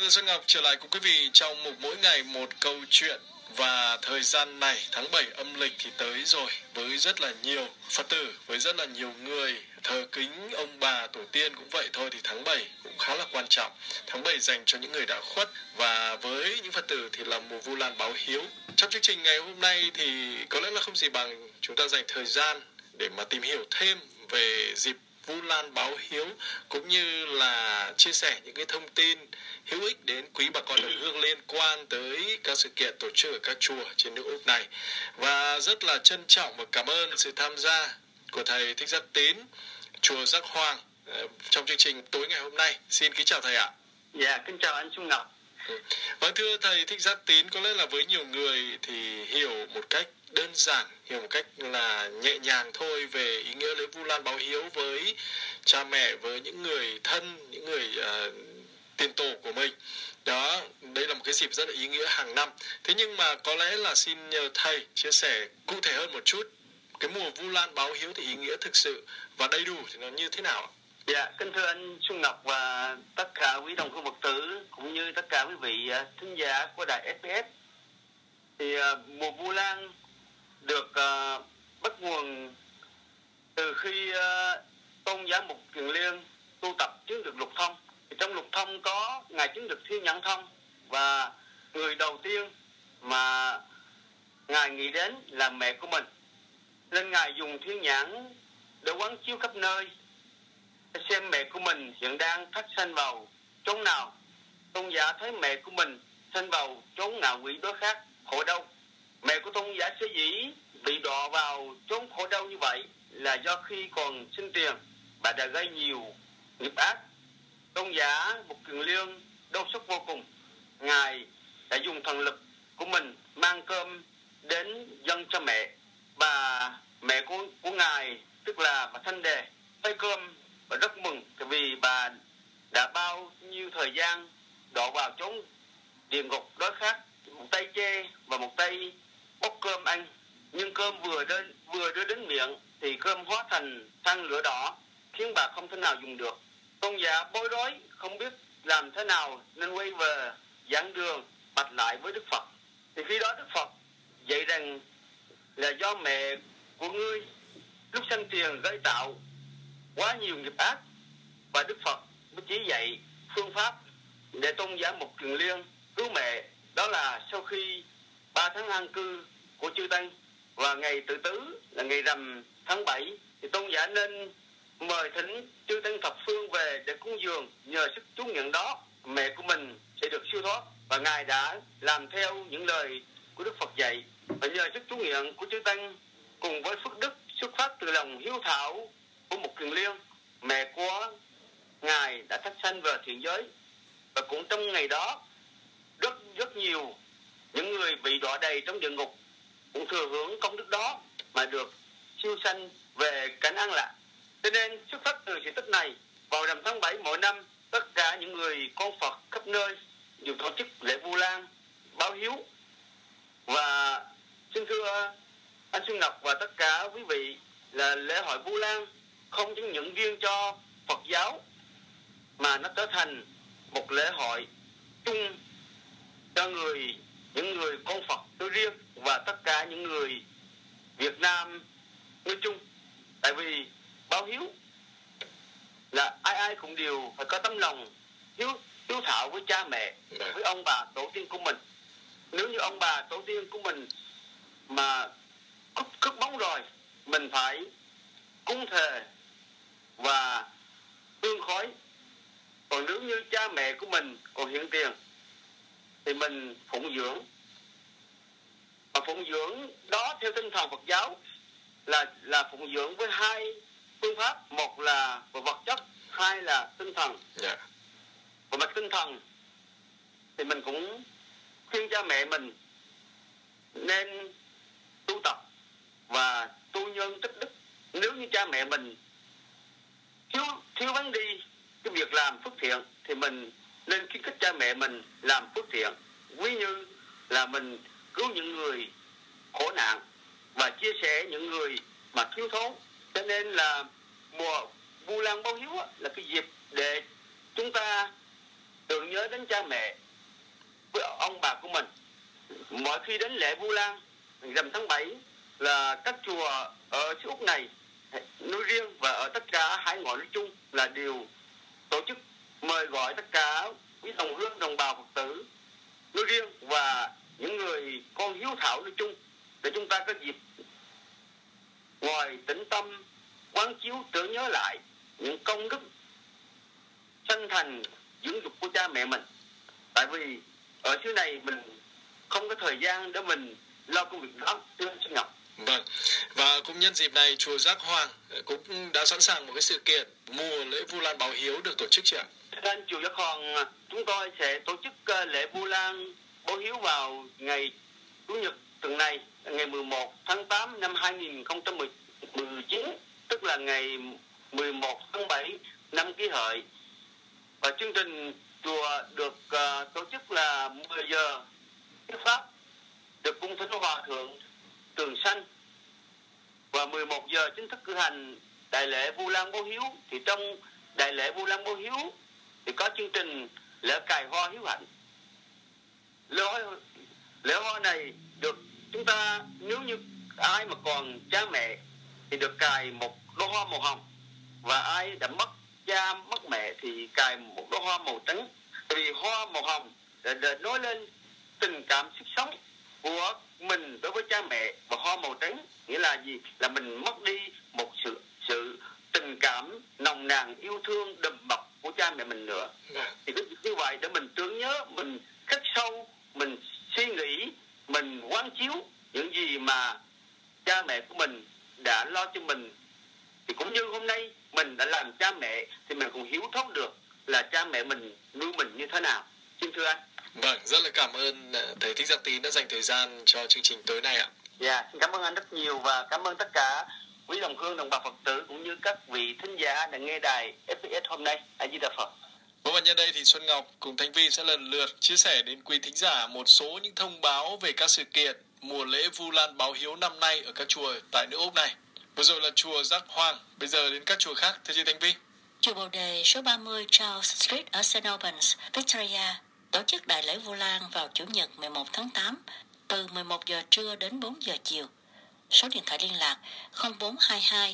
Vâng, Xuân Ngọc trở lại cùng quý vị trong mục Mỗi Ngày Một Câu Chuyện. Và thời gian này, tháng 7 âm lịch thì tới rồi, với rất là nhiều Phật tử, với rất là nhiều người thờ kính ông bà tổ tiên cũng vậy thôi, thì tháng 7 cũng khá là quan trọng. Tháng 7 dành cho những người đã khuất, và với những Phật tử thì là mùa Vu Lan báo hiếu. Trong chương trình ngày hôm nay thì có lẽ là không gì bằng chúng ta dành thời gian để mà tìm hiểu thêm về dịp Vu Lan báo hiếu, cũng như là chia sẻ những cái thông tin hữu ích đến quý bà con đồng hương liên quan tới các sự kiện tổ chức ở các chùa trên nước Úc này. Và rất là trân trọng và cảm ơn sự tham gia của thầy Thích Giác Tín, chùa Giác Hoàng trong chương trình tối ngày hôm nay. Xin kính chào thầy ạ. Dạ, kính chào anh Xuân Ngọc. Vâng, thưa thầy Thích Giác Tín, có lẽ là với nhiều người thì hiểu một cách đơn giản, hiểu một cách là nhẹ nhàng thôi về ý nghĩa lễ Vu Lan báo hiếu với cha mẹ, với những người thân, những người tiền tổ của mình. Đó, đây là một cái dịp rất là ý nghĩa hàng năm. Thế nhưng mà có lẽ là xin nhờ thầy chia sẻ cụ thể hơn một chút, cái mùa Vu Lan báo hiếu thì ý nghĩa thực sự và đầy đủ thì nó như thế nào ạ? Dạ, kính thưa anh Xuân Ngọc và tất cả quý đồng hương Phật tử cũng như tất cả quý vị thính giả của đài SBS. Thì mùa Vu Lan được bắt nguồn từ khi tôn giả Mục Kiền Liên tu tập chứng được lục thông. Thì trong lục thông có ngài chứng được thiên nhãn thông, và người đầu tiên mà ngài nghĩ đến là mẹ của mình, nên ngài dùng thiên nhãn để quán chiếu khắp nơi xem mẹ của mình hiện đang thắt sanh vào chốn nào. Tôn giả thấy mẹ của mình sanh vào chốn ngạ quỷ đối khác khổ đau. Mẹ của tôn giả sở dĩ bị đọa vào chốn khổ đau như vậy là do khi còn sinh tiền bà đã gây nhiều nghiệp ác. Tôn giả Mục Kiền Liên đau xót vô cùng. Ngài đã dùng thần lực của mình mang cơm đến dâng cho mẹ. Bà mẹ của ngài, tức là bà Thanh Đề, thấy cơm và rất mừng, vì bà đã bao nhiêu thời gian đọa vào chốn địa ngục đối khác, một tay chê và một tay bốc cơm ăn. Nhưng cơm vừa đưa đến miệng thì cơm hóa thành than lửa đỏ, khiến bà không thể nào dùng được. Tôn giả bối rối không biết làm thế nào nên quay về giảng đường bạch lại với Đức Phật. Thì khi đó Đức Phật dạy rằng là do mẹ của ngươi lúc sanh tiền gây tạo quá nhiều nghiệp ác, và Đức Phật mới chỉ dạy phương pháp để tôn giả Mục Kiền Liên cứu mẹ. Đó là sau khi 3 tháng an cư của chư Tăng và ngày tự tứ là ngày rằm tháng 7, thì tôn giả nên mời thỉnh chư Tăng thập phương về để cúng dường. Nhờ sức chú nhận đó, mẹ của mình sẽ được siêu thoát, và ngài đã làm theo những lời của Đức Phật dạy. Và nhờ sức chú nguyện của chư Tăng cùng với phước đức xuất phát từ lòng hiếu thảo của Mục Kiền Liên, mẹ của ngài đã thắt sanh về thiện giới. Và cũng trong ngày đó, rất nhiều những người bị đọa đầy trong địa ngục cũng thừa hưởng công đức đó mà được siêu sanh về cảnh an lạc. Cho nên xuất phát từ sự tích này, vào rằm tháng 7 mỗi năm, tất cả những người con Phật khắp nơi đều tổ chức lễ Vu Lan báo hiếu. Và xin thưa anh Xuân Ngọc và tất cả quý vị, là lễ hội Vu Lan không chỉ những riêng cho Phật giáo, mà nó trở thành một lễ hội chung cho những người con Phật nói riêng và tất cả những người Việt Nam nói chung. Tại vì báo hiếu là ai cũng đều phải có tấm lòng hiếu thảo với cha mẹ, với ông bà tổ tiên của mình. Nếu như ông bà tổ tiên của mình mà cất bóng rồi, mình phải cúng thề và hương khói. Còn nếu như cha mẹ của mình còn hiện tiền thì mình phụng dưỡng. Và phụng dưỡng đó theo tinh thần Phật giáo là phụng dưỡng với hai phương pháp. Một là về vật chất, hai là tinh thần. Về mặt tinh thần thì mình cũng khuyên cha mẹ mình nên tu tập và tu nhân tích đức. Nếu như cha mẹ mình thiếu vắng đi cái việc làm phước thiện thì mình nên khuyến khích cha mẹ mình làm phước thiện, ví như là mình cứu những người khổ nạn và chia sẻ những người mà thiếu thốn. Cho nên là mùa Vu Lan báo hiếu là cái dịp để chúng ta tưởng nhớ đến cha mẹ với ông bà của mình. Mỗi khi đến lễ Vu Lan rằm tháng 7 là các chùa ở xứ Úc này nói riêng và ở tất cả hải ngoại nói chung là đều tổ chức mời gọi tất cả quý đồng hương đồng bào Phật tử nói riêng và những người con hiếu thảo nói chung để chúng ta có dịp ngồi tĩnh tâm quán chiếu tưởng nhớ lại những công đức sanh thành dưỡng dục của cha mẹ mình. Tại vì ở xứ này mình không có thời gian để mình lo công việc đó, thưa anh Xuân Ngọc. Vâng, và cũng nhân dịp này chùa Giác Hoàng cũng đã sẵn sàng một cái sự kiện mùa lễ Vu Lan báo hiếu được tổ chức chưa ạ? Trên chùa Giác Hoàng chúng tôi sẽ tổ chức lễ Vu Lan báo hiếu vào ngày Chủ nhật tuần này, ngày 11 tháng 8 năm 2019, tức là ngày 11 tháng 7 năm Kỷ Hợi. Và chương trình chùa được tổ chức là 10 giờ thuyết pháp, được cung thỉnh Hòa Thượng Trường Sanh, và 11 giờ chính thức cử hành đại lễ Vu Lan báo hiếu. Thì trong đại lễ Vu Lan báo hiếu thì có chương trình lễ cài hoa hiếu hạnh. Lễ hoa này được chúng ta, nếu như ai mà còn cha mẹ thì được cài một đóa hoa màu hồng, và ai đã mất cha mất mẹ thì cài một đóa hoa màu trắng. Vì hoa màu hồng để nói lên tình cảm sức sống của mình đối với cha mẹ, và hoa màu trắng nghĩa là gì? Là mình mất đi một sự tình cảm nồng nàn yêu thương đùm bọc của cha mẹ mình nữa. Thì như vậy để mình tưởng nhớ, mình khắc sâu, mình suy nghĩ, mình quán chiếu những gì mà cha mẹ của mình đã lo cho mình. Thì cũng như hôm nay mình đã làm cha mẹ thì mình cũng hiểu thấu được là cha mẹ mình nuôi mình như thế nào. Xin thưa anh. Vâng, rất là cảm ơn thầy Thích Giác Tín đã dành thời gian cho chương trình tối nay ạ. Dạ, xin cảm ơn anh rất nhiều, và cảm ơn tất cả quý đồng hương đồng bào Phật tử cũng như các vị thính giả đã nghe đài SBS hôm nay. A Di Đà Phật. Và nhân đây thì Xuân Ngọc cùng Thanh Vi sẽ lần lượt chia sẻ đến quý thính giả một số những thông báo về các sự kiện mùa lễ Vu Lan báo hiếu năm nay ở các chùa tại nước Úc này. Vừa rồi là chùa Giác Hoàng, bây giờ đến các chùa khác. Thưa chị Thanh Vi. Chùa Bồ Đề số 30 Charles Street ở St. Albans, Victoria tổ chức đại lễ Vu Lan vào Chủ nhật 11 tháng 8 từ 11 giờ trưa đến 4 giờ chiều. Số điện thoại liên lạc 0422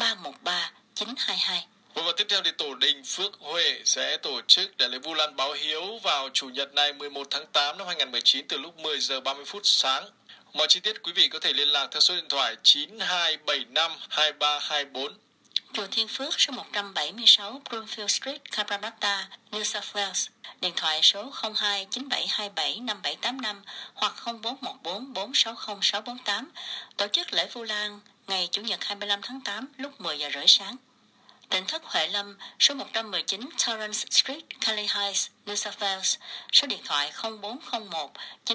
313 922. Và tiếp theo thì Tổ đình Phước Huệ sẽ tổ chức đại lễ Vu Lan báo hiếu vào Chủ nhật này 11 tháng 8 năm 2019 từ lúc 10 giờ 30 phút sáng. Mọi chi tiết quý vị có thể liên lạc theo số điện thoại 9275 2324. Chùa Thiên Phước số 176 Broomfield Street, Cabramatta, New South Wales. Điện thoại số 02 9727 5785 hoặc 0414 460 648. Tổ chức lễ Vu Lan ngày Chủ nhật 25 tháng 8 lúc 10 giờ rưỡi sáng. Tỉnh thất Huệ Lâm số 119 Torrance Street, Cali Heights, New South Wales. Số điện thoại 0401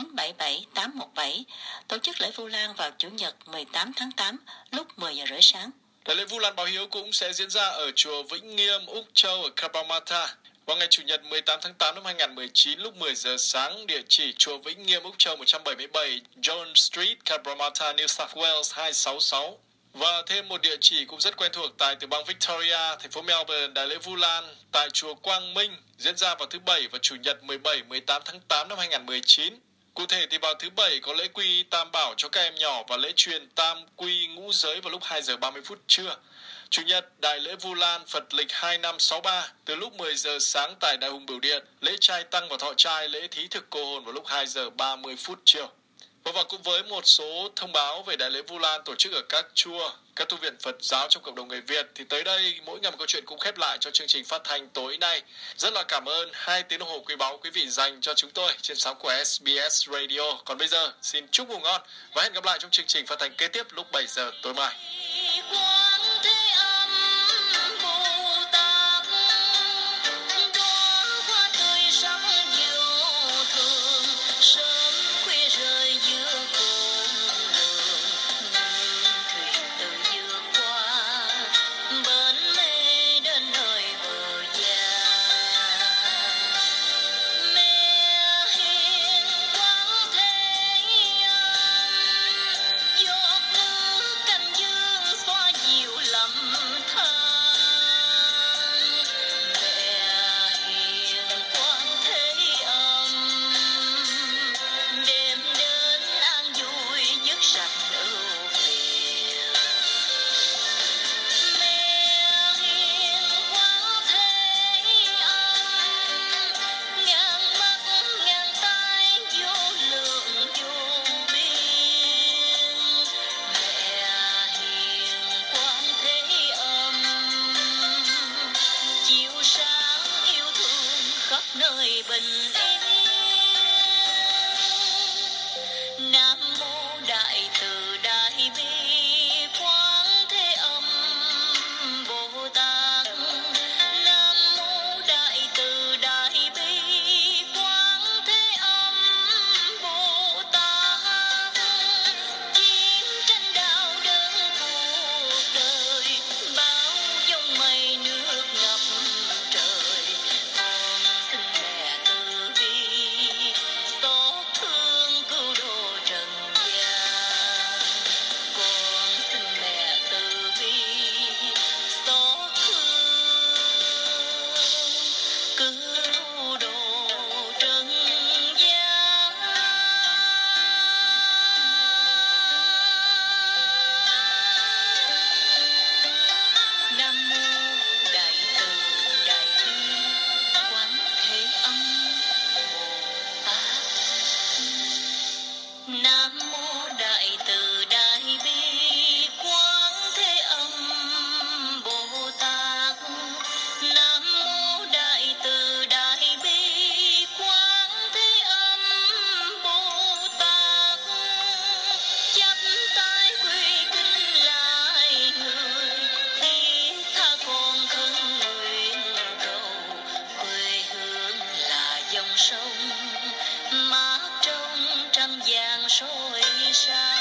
977 817. Tổ chức lễ Vu Lan vào Chủ nhật 18 tháng 8 lúc 10 giờ rưỡi sáng. Đại lễ Vu Lan báo hiếu cũng sẽ diễn ra ở chùa Vĩnh Nghiêm, Úc Châu ở Cabramatta vào ngày Chủ nhật 18 tháng 8 năm 2019 lúc 10 giờ sáng. Địa chỉ chùa Vĩnh Nghiêm, Úc Châu 177 John Street, Cabramatta, New South Wales 266. Và thêm một địa chỉ cũng rất quen thuộc tại tiểu bang Victoria, thành phố Melbourne, đại lễ Vu Lan tại chùa Quang Minh diễn ra vào thứ Bảy và Chủ nhật 17-18 tháng 8 năm 2019. Cụ thể thì vào thứ Bảy có lễ quy Tam Bảo cho các em nhỏ và lễ truyền Tam Quy Ngũ Giới vào lúc 2 giờ 30 phút trưa. Chủ nhật, đại lễ Vu Lan Phật lịch 2563 từ lúc 10 giờ sáng tại Đại Hùng Biểu Điện, lễ trai tăng và thọ trai, lễ thí thực cô hồn vào lúc 2 giờ 30 phút chiều. Và cũng với một số thông báo về đại lễ Vu Lan tổ chức ở các chùa, các tu viện Phật giáo trong cộng đồng người Việt, thì tới đây mỗi ngày một câu chuyện cũng khép lại cho chương trình phát thanh tối nay. Rất là cảm ơn 2 tiếng đồng hồ quý báu quý vị dành cho chúng tôi trên sóng của SBS Radio. Còn bây giờ xin chúc ngủ ngon và hẹn gặp lại trong chương trình phát thanh kế tiếp lúc 7 giờ tối mai. đời bình yên. Nam mô Đại Từ Đại Bi Quán Thế Âm Bồ Tát. Nam mô Đại Từ Đại Bi Quán Thế Âm Bồ Tát. Chiến tranh đau đớn cuộc đời, bão giông mây nước ngập trời. Con xin mẹ từ bi xót thương cứu độ trần gian. Con xin mẹ từ bi xót thương cứu độ trần gian. Nam mô Đại Từ Đại Bi Quán Thế Âm Bồ Tát. Nam mô Đại Từ Đại Bi Quán Thế Âm Bồ Tát. Nam mô Đại Từ Đại Bi Quán Thế Âm Bồ Tát. Chắp tay quy kính lại người, thiết tha con khấn nguyện cầu. Quê hương là dòng sông mát trong trăm vàng soi sáng.